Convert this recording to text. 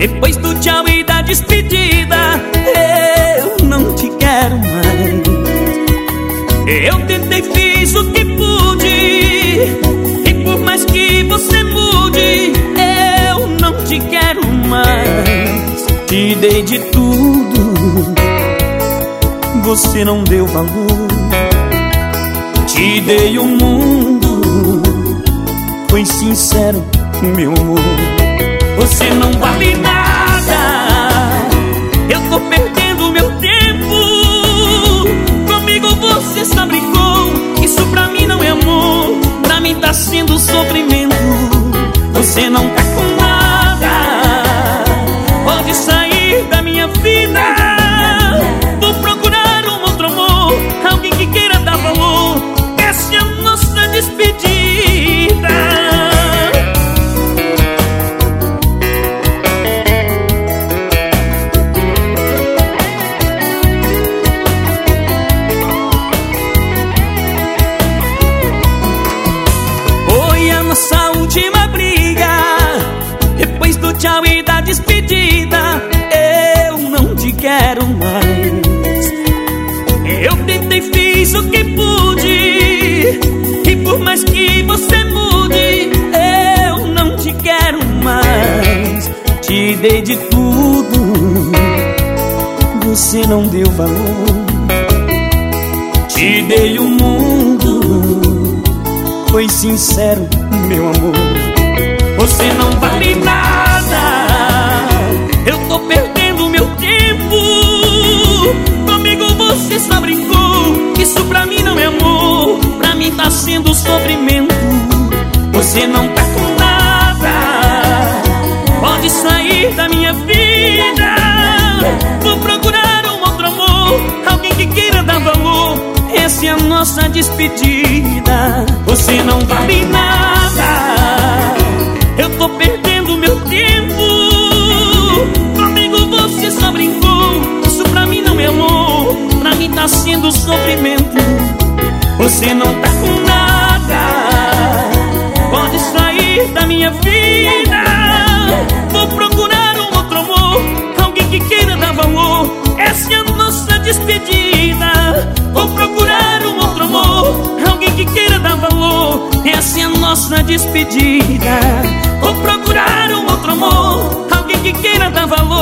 Depois do tchau e da despedida, eu não te quero mais. Eu tentei, fiz o que pude, e por mais que você mude, eu não te quero mais. Te dei de tudo, você não deu valor. Te dei o mundo, foi sincero, meu amor. Você não vale nada, eu tô perdendo meu tempo. Comigo você só brincou, isso pra mim não é amor, pra mim tá sendo sofrimento. Você não tá com nada, pode sair da minha vida. Vou procurar um outro amor, alguém que queira dar valor. Essa é a nossa despedida. Foi a nossa última briga, depois do tchau e da despedida, eu não te quero mais. Eu tentei, fiz o que pude, e por mais que você mude, eu não te quero mais. Te dei de tudo, você não deu valor. Te dei o mundo, foi sincero, meu amor. Você não vale nada, eu tô perdendo meu tempo. Comigo você só brincou, isso pra mim não é amor, pra mim tá sendo sofrimento. Você não tá com nada, pode sair da minha vida. Vou procurar um outro amor, alguém que queira dar valor. Essa é a nossa despedida. Você não vale nada, eu tô perdendo meu tempo. Comigo você só brincou, isso pra mim não é amor, pra mim tá sendo sofrimento. Você não tá com nada, pode sair da minha vida. Vou procurar um outro amor, alguém que queira dar valor. Essa é a nossa despedida. Vou procurar um outro amor, alguém que queira dar valor. Essa é a nossa despedida. Vou procurar um outro amor, alguém que queira dar valor.